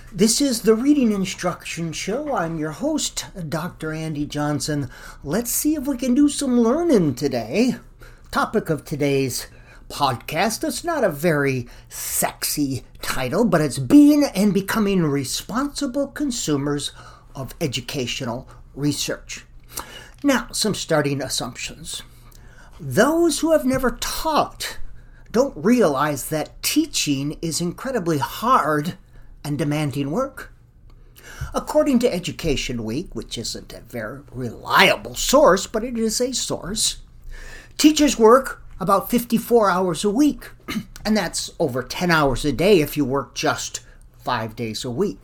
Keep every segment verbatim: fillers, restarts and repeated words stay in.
This is the Reading Instruction Show. I'm your host, Doctor Andy Johnson. Let's see if we can do some learning today. Topic of today's podcast, it's not a very sexy title, but it's being and becoming responsible consumers of educational research. Now, some starting assumptions. Those who have never taught don't realize that teaching is incredibly hard and demanding work. According to Education Week, which isn't a very reliable source, but it is a source, teachers work about fifty-four hours a week, and that's over ten hours a day if you work just five days a week.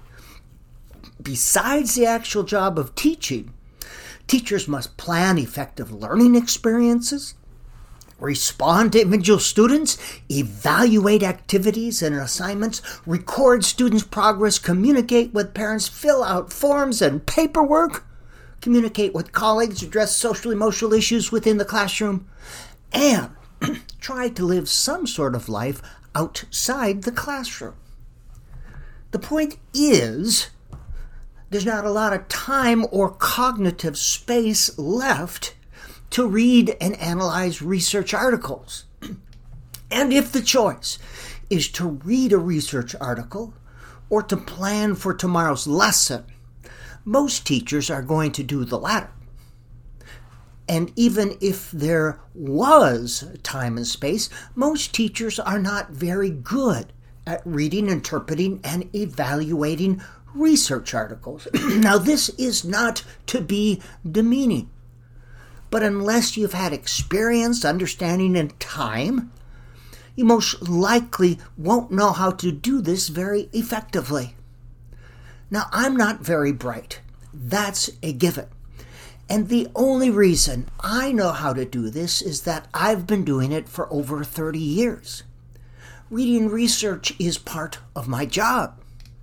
Besides the actual job of teaching, teachers must plan effective learning experiences, respond to individual students, evaluate activities and assignments, record students' progress, communicate with parents, fill out forms and paperwork, communicate with colleagues, address social emotional issues within the classroom, and try to live some sort of life outside the classroom. The point is, there's not a lot of time or cognitive space left to read and analyze research articles. And if the choice is to read a research article or to plan for tomorrow's lesson, most teachers are going to do the latter. And even if there was time and space, most teachers are not very good at reading, interpreting, and evaluating research articles. Now, this is not to be demeaning. But unless you've had experience, understanding, and time, you most likely won't know how to do this very effectively. Now, I'm not very bright. That's a given. And the only reason I know how to do this is that I've been doing it for over thirty years. Reading research is part of my job.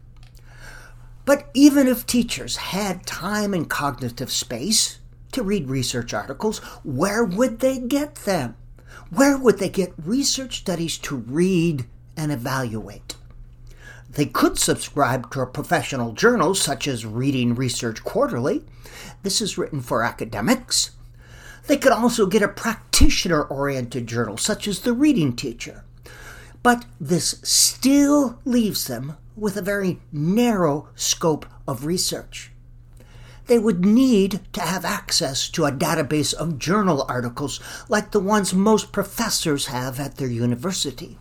But even if teachers had time and cognitive space to read research articles, where would they get them? Where would they get research studies to read and evaluate? They could subscribe to a professional journal such as Reading Research Quarterly. This is written for academics. They could also get a practitioner-oriented journal such as The Reading Teacher. But this still leaves them with a very narrow scope of research. They would need to have access to a database of journal articles like the ones most professors have at their university.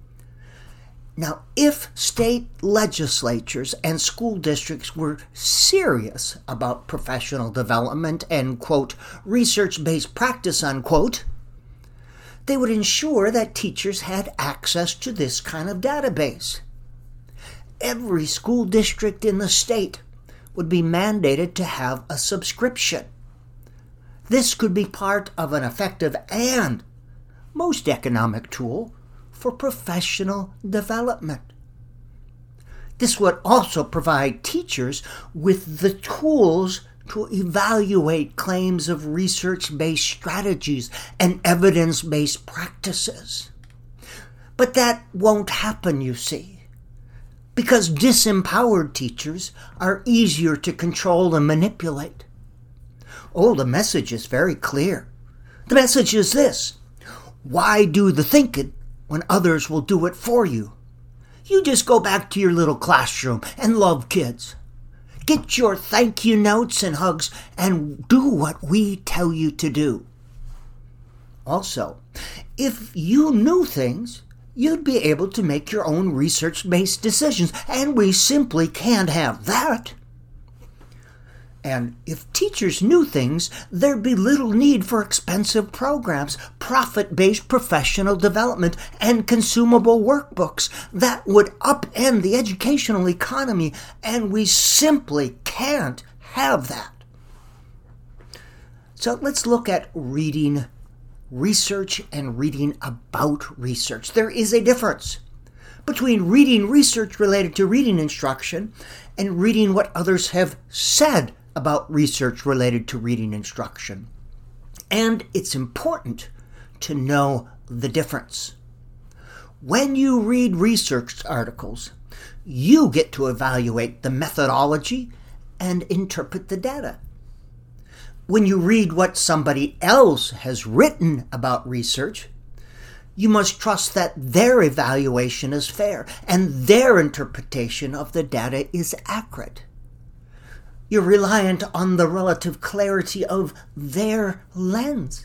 Now, if state legislatures and school districts were serious about professional development and, quote, research-based practice, unquote, they would ensure that teachers had access to this kind of database. Every school district in the state would be mandated to have a subscription. This could be part of an effective and most economic tool for professional development. This would also provide teachers with the tools to evaluate claims of research-based strategies and evidence-based practices. But that won't happen, you see, because disempowered teachers are easier to control and manipulate. Oh, the message is very clear. The message is this: why do the thinking when others will do it for you? You just go back to your little classroom and love kids. Get your thank you notes and hugs and do what we tell you to do. Also, if you knew things, you'd be able to make your own research-based decisions, and we simply can't have that. And if teachers knew things, there'd be little need for expensive programs, profit-based professional development, and consumable workbooks that would upend the educational economy, and we simply can't have that. So let's look at reading research and reading about research. There is a difference between reading research related to reading instruction and reading what others have said about research related to reading instruction. And it's important to know the difference. When you read research articles, You get to evaluate the methodology and interpret the data. When you read what somebody else has written about research, you must trust that their evaluation is fair and their interpretation of the data is accurate. You're reliant on the relative clarity of their lens.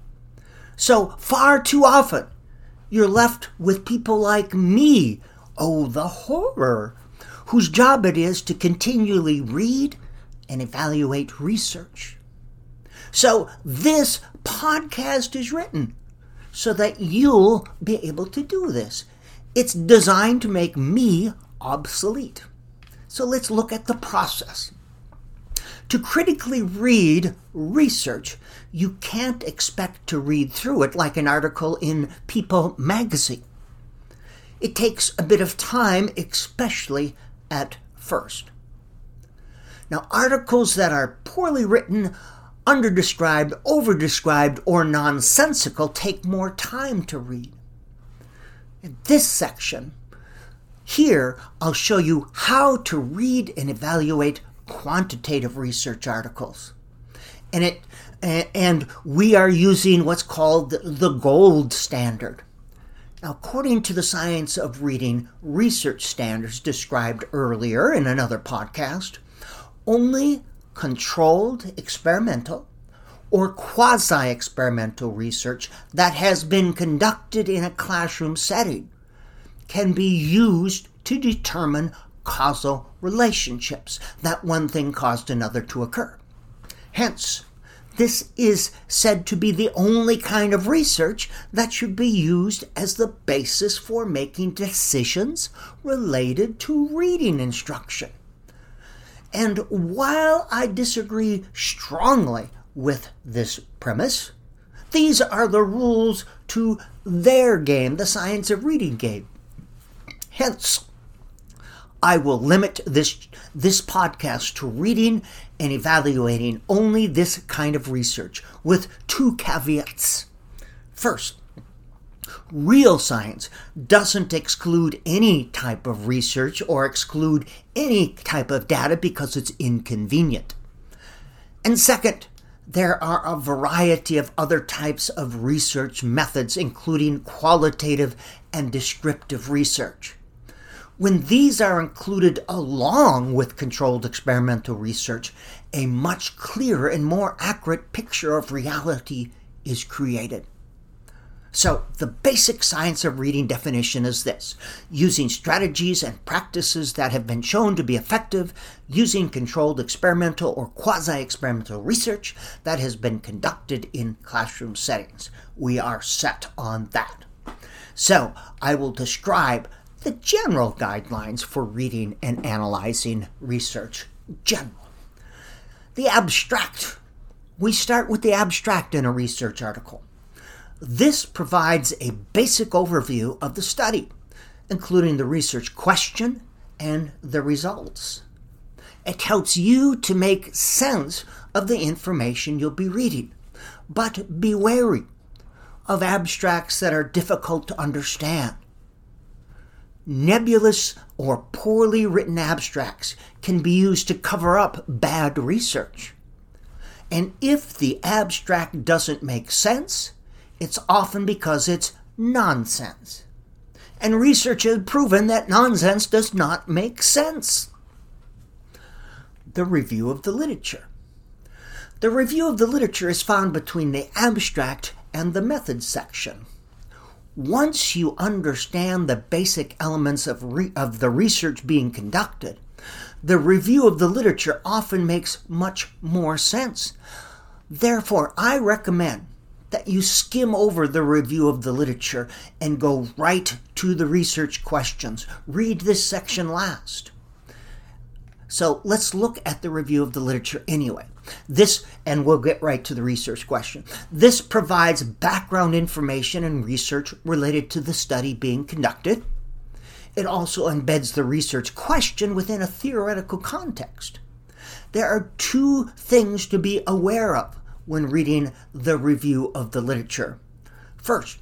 So far too often, you're left with people like me, oh, the horror, whose job it is to continually read and evaluate research. So this podcast is written so that you'll be able to do this. It's designed to make me obsolete. So let's look at the process. To critically read research, you can't expect to read through it like an article in People magazine. It takes a bit of time, especially at first. Now, articles that are poorly written, underdescribed, overdescribed, or nonsensical take more time to read. In this section, here I'll show you how to read and evaluate quantitative research articles. And it and we are using what's called the gold standard. Now, according to the Science of Reading research standards described earlier in another podcast, only controlled experimental or quasi-experimental research that has been conducted in a classroom setting can be used to determine causal relationships, that one thing caused another to occur. Hence, this is said to be the only kind of research that should be used as the basis for making decisions related to reading instruction. And while I disagree strongly with this premise, these are the rules to their game, the Science of Reading game. Hence, I will limit this, this podcast to reading and evaluating only this kind of research with two caveats. First, real science doesn't exclude any type of research or exclude any type of data because it's inconvenient. And second, there are a variety of other types of research methods, including qualitative and descriptive research. When these are included along with controlled experimental research, a much clearer and more accurate picture of reality is created. So, the basic science of reading definition is this: using strategies and practices that have been shown to be effective, using controlled experimental or quasi-experimental research that has been conducted in classroom settings. We are set on that. So, I will describe the general guidelines for reading and analyzing research. General. The abstract. We start with the abstract in a research article. This provides a basic overview of the study, including the research question and the results. It helps you to make sense of the information you'll be reading, but be wary of abstracts that are difficult to understand. Nebulous or poorly written abstracts can be used to cover up bad research. And if the abstract doesn't make sense, it's often because it's nonsense. And research has proven that nonsense does not make sense. The review of the literature. The review of the literature is found between the abstract and the methods section. Once you understand the basic elements of, re- of the research being conducted, the review of the literature often makes much more sense. Therefore, I recommend that you skim over the review of the literature and go right to the research questions. Read this section last. So let's look at the review of the literature anyway. This, and we'll get right to the research question. This provides background information and research related to the study being conducted. It also embeds the research question within a theoretical context. There are two things to be aware of when reading the review of the literature. First,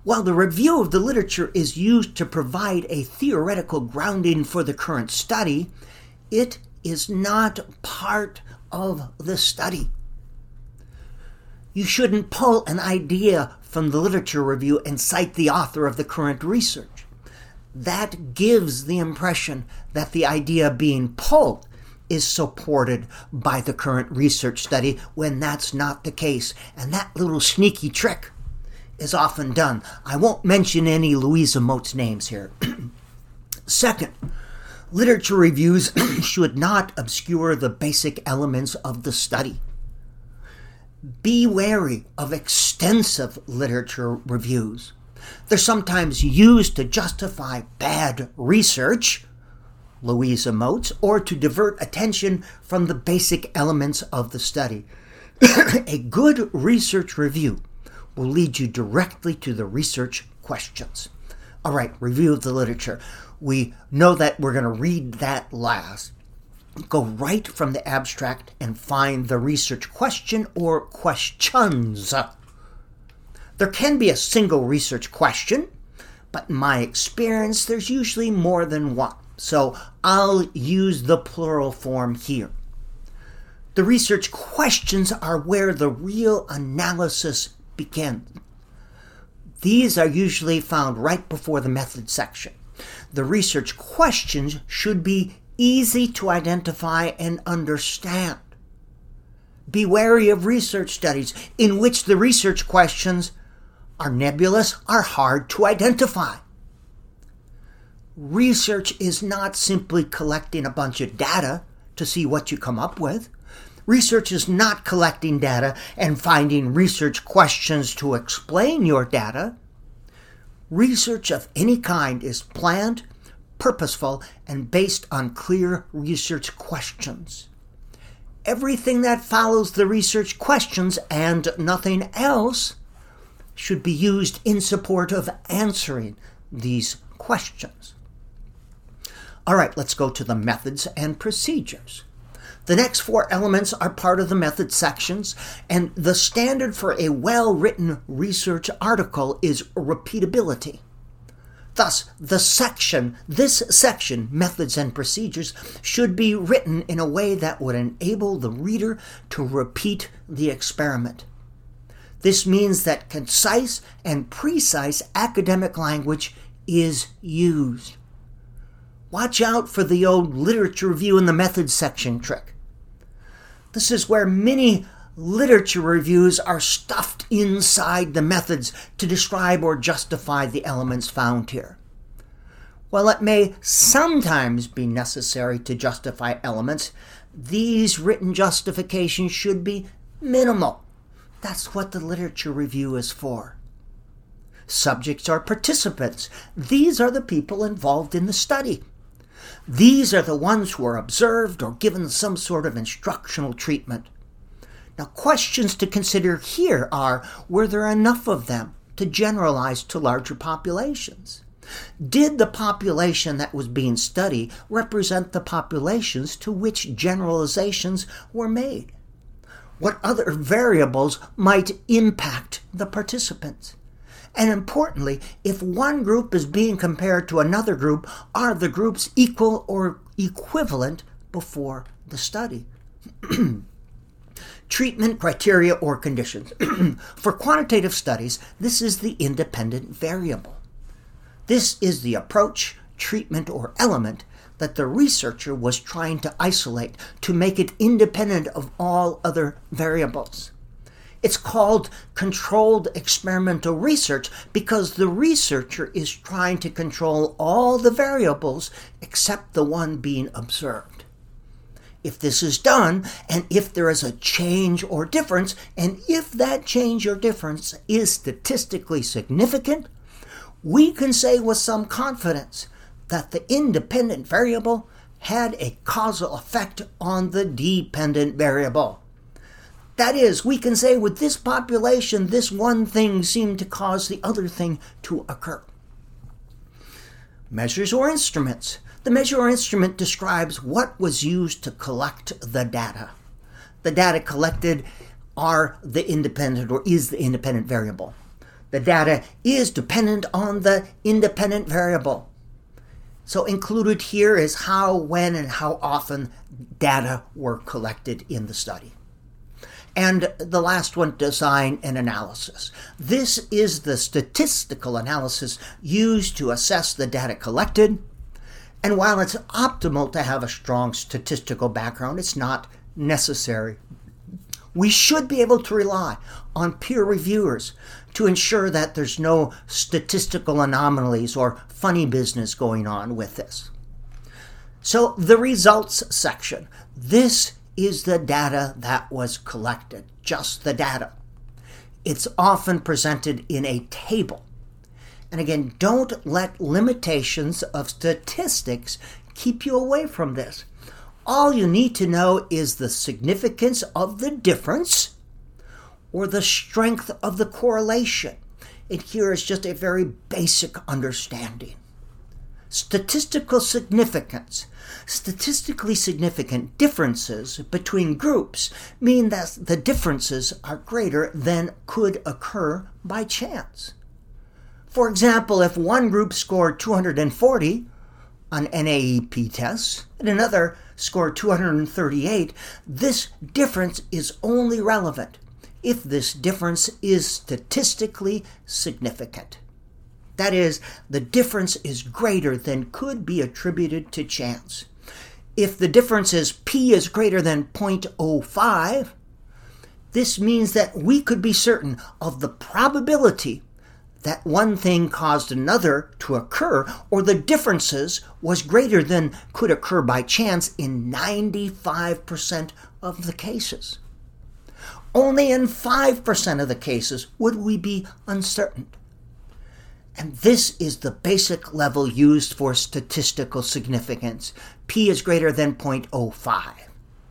While the review of the literature is used to provide a theoretical grounding for the current study, it is not part of the study. You shouldn't pull an idea from the literature review and cite the author of the current research. That gives the impression that the idea being pulled is supported by the current research study when that's not the case. And that little sneaky trick is often done. I won't mention any Louisa Moats names here. Second, literature reviews should not obscure the basic elements of the study. Be wary of extensive literature reviews. They're sometimes used to justify bad research, Louisa Moats, or to divert attention from the basic elements of the study. A good research review will lead you directly to the research questions. All right, review of the literature. We know that we're going to read that last. Go right from the abstract and find the research question or questions. There can be a single research question, but in my experience, there's usually more than one. So I'll use the plural form here. The research questions are where the real analysis begins. These are usually found right before the method section. The research questions should be easy to identify and understand. Be wary of research studies in which the research questions are nebulous, are hard to identify. Research is not simply collecting a bunch of data to see what you come up with. Research is not collecting data and finding research questions to explain your data. Research of any kind is planned, purposeful, and based on clear research questions. Everything that follows the research questions and nothing else should be used in support of answering these questions. All right, let's go to the methods and procedures. The next four elements are part of the method sections, and the standard for a well-written research article is repeatability. Thus, the section, this section, methods and procedures, should be written in a way that would enable the reader to repeat the experiment. This means that concise and precise academic language is used. Watch out for the old literature review in the methods section trick. This is where many literature reviews are stuffed inside the methods to describe or justify the elements found here. While it may sometimes be necessary to justify elements, these written justifications should be minimal. That's what the literature review is for. Subjects are participants. These are the people involved in the study. These are the ones who are observed or given some sort of instructional treatment. Now, questions to consider here are, were there enough of them to generalize to larger populations? Did the population that was being studied represent the populations to which generalizations were made? What other variables might impact the participants? And importantly, if one group is being compared to another group, are the groups equal or equivalent before the study? Treatment criteria or conditions. For quantitative studies, this is the independent variable. This is the approach, treatment, or element that the researcher was trying to isolate to make it independent of all other variables. It's called controlled experimental research because the researcher is trying to control all the variables except the one being observed. If this is done, and if there is a change or difference, and if that change or difference is statistically significant, we can say with some confidence that the independent variable had a causal effect on the dependent variable. That is, we can say with this population, this one thing seemed to cause the other thing to occur. Measures or instruments. The measure or instrument describes what was used to collect the data. The data collected are the independent or is the independent variable. The data is dependent on the independent variable. So included here is how, when, and how often data were collected in the study. And the last one, design and analysis. This is the statistical analysis used to assess the data collected. And while it's optimal to have a strong statistical background, it's not necessary. We should be able to rely on peer reviewers to ensure that there's no statistical anomalies or funny business going on with this. So the results section. This is the data that was collected, just the data. It's often presented in a table. And again, don't let limitations of statistics keep you away from this. All you need to know is the significance of the difference or the strength of the correlation. And here is just a very basic understanding. Statistical significance. Statistically significant differences between groups mean that the differences are greater than could occur by chance. For example, if one group scored two hundred forty on N A E P tests and another scored two hundred thirty-eight, this difference is only relevant if this difference is statistically significant. That is, the difference is greater than could be attributed to chance. If the difference is p is greater than zero point zero five, this means that we could be certain of the probability that one thing caused another to occur, or the differences was greater than could occur by chance in ninety-five percent of the cases. Only in five percent of the cases would we be uncertain. And this is the basic level used for statistical significance. P is greater than zero point zero five.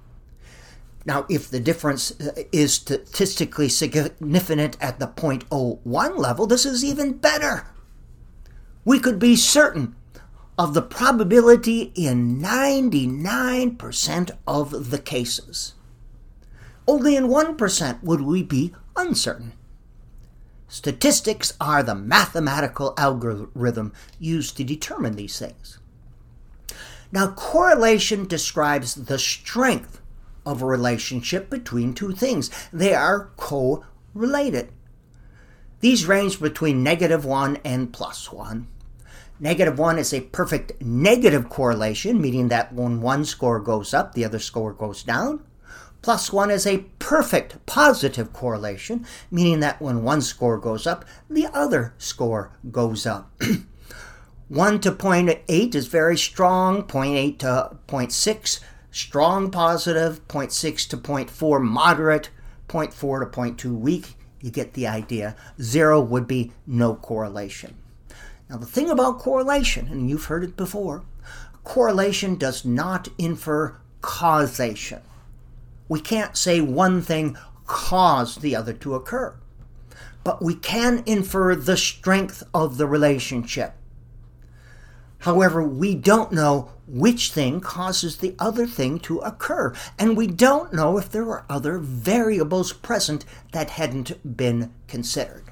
Now, if the difference is statistically significant at the zero point zero one level, this is even better. We could be certain of the probability in ninety-nine percent of the cases. Only in one percent would we be uncertain. Statistics are the mathematical algorithm used to determine these things. Now, correlation describes the strength of a relationship between two things. They are correlated. These range between negative one and plus one. Negative one is a perfect negative correlation, meaning that when one score goes up, the other score goes down. Plus one is a perfect positive correlation, meaning that when one score goes up, the other score goes up. one to zero point eight is very strong, zero point eight to zero point six, strong positive, zero point six to zero point four moderate, zero point four to zero point two weak. You get the idea. Zero would be no correlation. Now the thing about correlation, and you've heard it before, correlation does not infer causation. We can't say one thing caused the other to occur, but we can infer the strength of the relationship. However, we don't know which thing causes the other thing to occur, and we don't know if there were other variables present that hadn't been considered.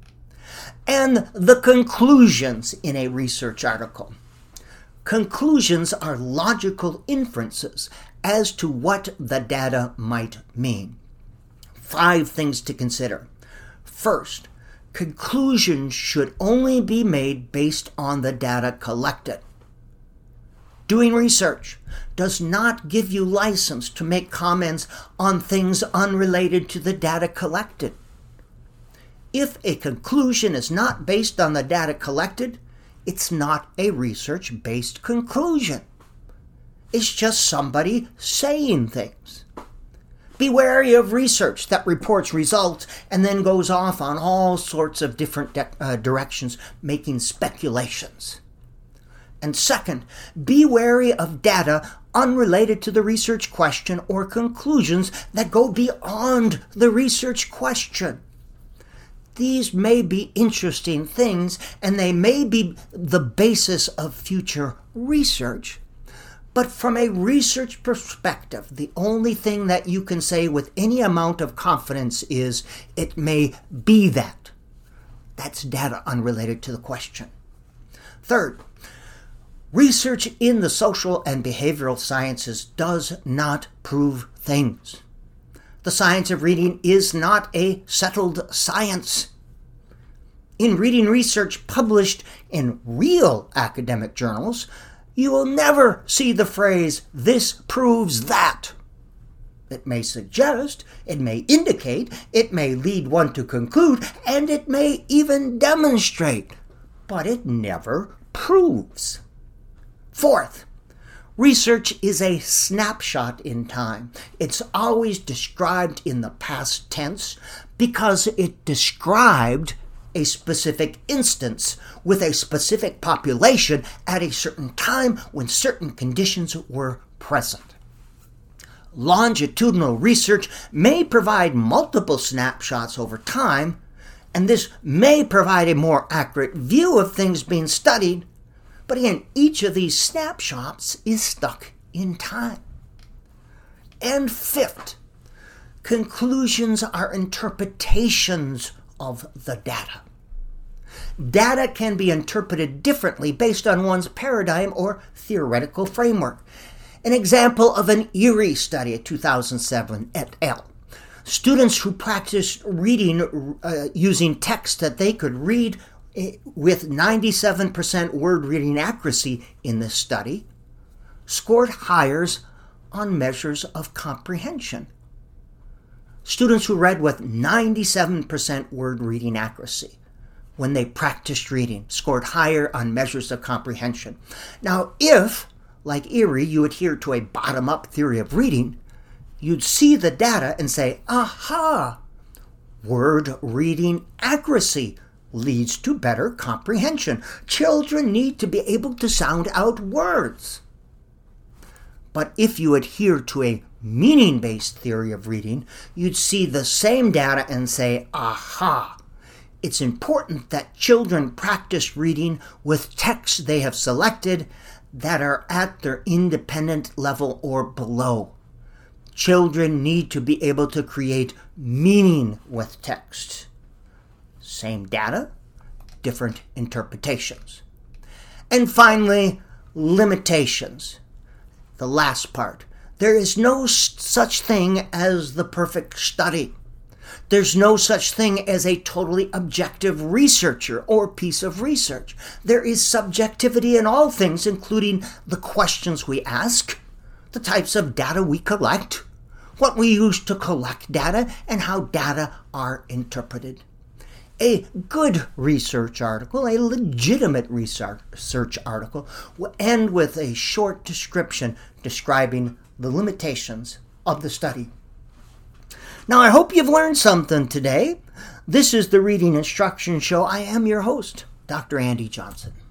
And the conclusions in a research article. Conclusions are logical inferences as to what the data might mean. Five things to consider. First, conclusions should only be made based on the data collected. Doing research does not give you license to make comments on things unrelated to the data collected. If a conclusion is not based on the data collected, it's not a research-based conclusion. It's just somebody saying things. Be wary of research that reports results and then goes off on all sorts of different de- uh, directions, making speculations. And second, be wary of data unrelated to the research question or conclusions that go beyond the research question. These may be interesting things, and they may be the basis of future research. But from a research perspective, the only thing that you can say with any amount of confidence is it may be that. That's data unrelated to the question. Third, research in the social and behavioral sciences does not prove things. The science of reading is not a settled science. In reading research published in real academic journals, you will never see the phrase, "this proves that." It may suggest, it may indicate, it may lead one to conclude, and it may even demonstrate, but it never proves. Fourth, research is a snapshot in time. It's always described in the past tense because it described a specific instance with a specific population at a certain time when certain conditions were present. Longitudinal research may provide multiple snapshots over time, and this may provide a more accurate view of things being studied, but again, each of these snapshots is stuck in time. And fifth, conclusions are interpretations of the data. Data can be interpreted differently based on one's paradigm or theoretical framework. An example of an Erie study, two thousand seven et al. Students who practiced reading uh, using text that they could read with ninety-seven percent word reading accuracy in this study scored higher on measures of comprehension. Students who read with ninety-seven percent word reading accuracy when they practiced reading scored higher on measures of comprehension. Now, if like Erie, you adhere to a bottom-up theory of reading, you'd see the data and say, aha, word reading accuracy leads to better comprehension. Children need to be able to sound out words. But if you adhere to a meaning-based theory of reading, you'd see the same data and say, aha, it's important that children practice reading with texts they have selected that are at their independent level or below. Children need to be able to create meaning with text. Same data, different interpretations. And finally, limitations. The last part. There is no such thing as the perfect study. There's no such thing as a totally objective researcher or piece of research. There is subjectivity in all things, including the questions we ask, the types of data we collect, what we use to collect data, and how data are interpreted. A good research article, a legitimate research article, will end with a short description describing the limitations of the study. Now, I hope you've learned something today. This is the Reading Instruction Show. I am your host, Doctor Andy Johnson.